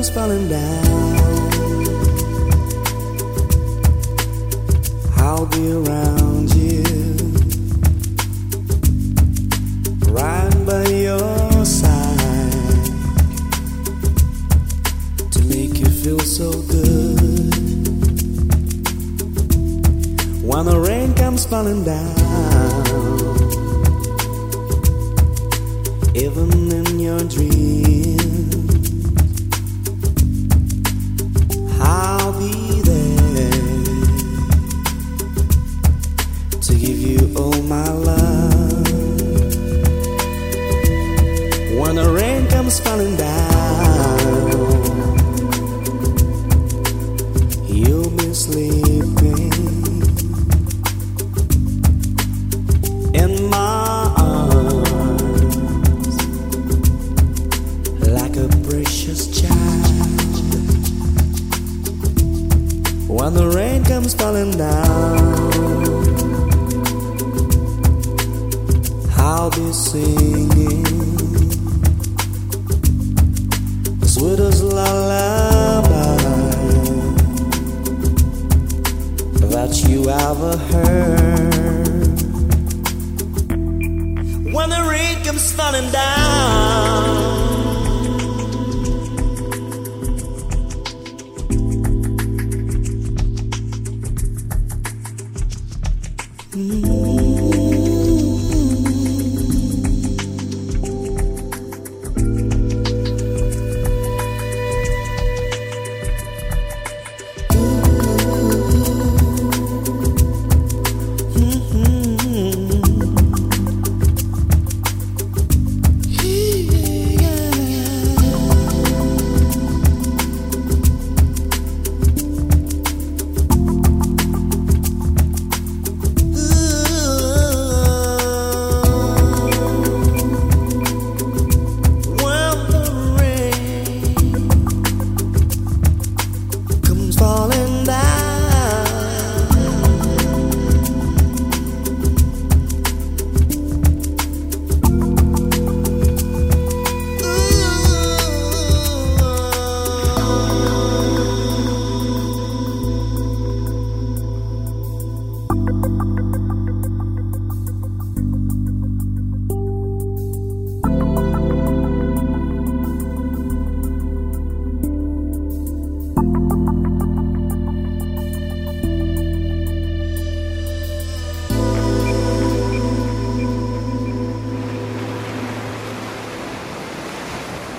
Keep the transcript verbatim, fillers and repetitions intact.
comes falling down, I'll be around you, right by your side, to make you feel so good. When the rain comes falling down, even in your dreams, I'll be there to give you all my love. When the rain comes falling down, you'll be sleeping in my arms like a precious child. When the rain comes falling down, I'll be singing the sweetest lullaby.